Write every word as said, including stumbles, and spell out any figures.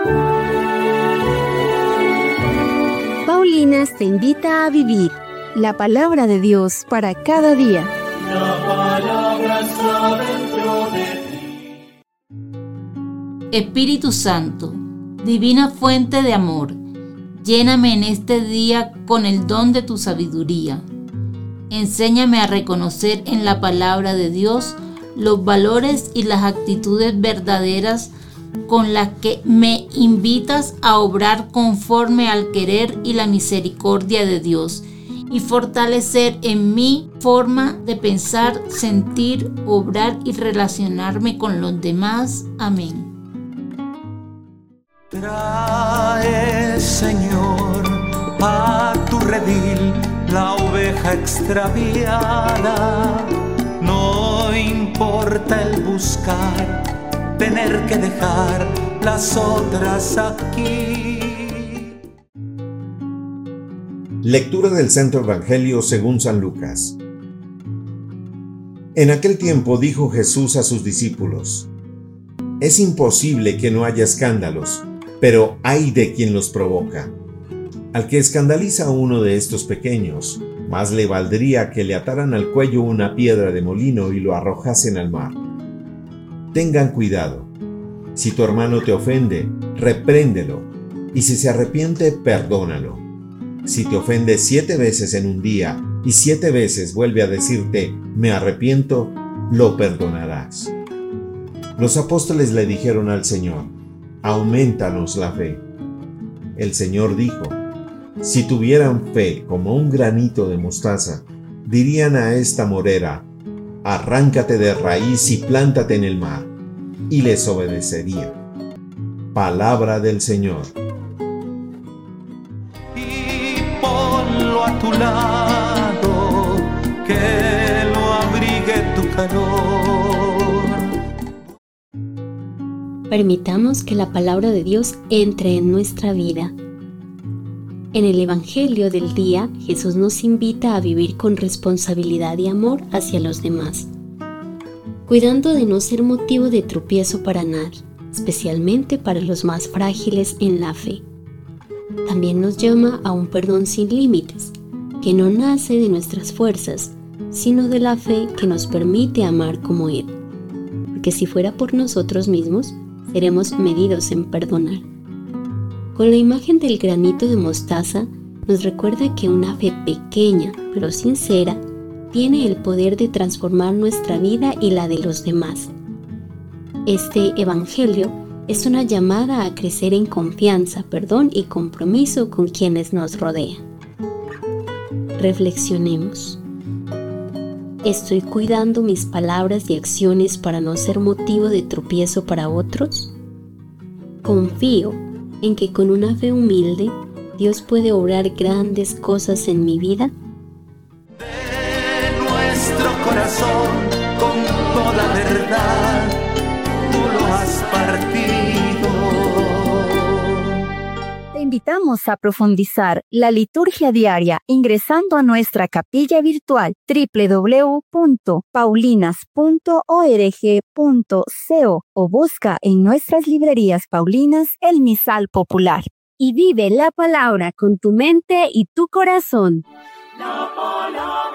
Paulinas te invita a vivir la palabra de Dios para cada día. La palabra está dentro de ti. Espíritu Santo, divina fuente de amor, lléname en este día con el don de tu sabiduría. Enséñame a reconocer en la palabra de Dios los valores y las actitudes verdaderas con las que me invitas a obrar conforme al querer y la misericordia de Dios, y fortalecer en mí forma de pensar, sentir, obrar y relacionarme con los demás. Amén. Trae, Señor, a tu redil la oveja extraviada. No importa el buscar, tener que dejar las otras aquí. Lectura del Santo Evangelio según San Lucas. En aquel tiempo dijo Jesús a sus discípulos: Es imposible que no haya escándalos, pero ay de quien los provoca. Al que escandaliza a uno de estos pequeños, más le valdría que le ataran al cuello una piedra de molino y lo arrojasen al mar. Tengan cuidado. Si tu hermano te ofende, repréndelo, y si se arrepiente, perdónalo. Si te ofende siete veces en un día y siete veces vuelve a decirte me arrepiento, lo perdonarás. Los apóstoles le dijeron al Señor: aumentanos la fe. El Señor dijo: si tuvieran fe como un granito de mostaza, dirían a esta morera: arráncate de raíz y plántate en el mar, y les obedecería. Palabra del Señor. Y ponlo a tu lado, que lo abrigue tu calor. Permitamos que la palabra de Dios entre en nuestra vida. En el Evangelio del día, Jesús nos invita a vivir con responsabilidad y amor hacia los demás, cuidando de no ser motivo de tropiezo para nadie, especialmente para los más frágiles en la fe. También nos llama a un perdón sin límites, que no nace de nuestras fuerzas, sino de la fe que nos permite amar como Él, porque si fuera por nosotros mismos, seremos medidos en perdonar. Con la imagen del granito de mostaza, nos recuerda que una fe pequeña, pero sincera, tiene el poder de transformar nuestra vida y la de los demás. Este Evangelio es una llamada a crecer en confianza, perdón y compromiso con quienes nos rodean. Reflexionemos. ¿Estoy cuidando mis palabras y acciones para no ser motivo de tropiezo para otros? Confío en que con una fe humilde, Dios puede obrar grandes cosas en mi vida. De nuestro corazón, con toda verdad, tú lo has partido. Te invitamos a profundizar la liturgia diaria ingresando a nuestra capilla virtual doble u doble u doble u punto paulinas punto org punto co o busca en nuestras librerías paulinas el misal popular. Y vive la palabra con tu mente y tu corazón. La palabra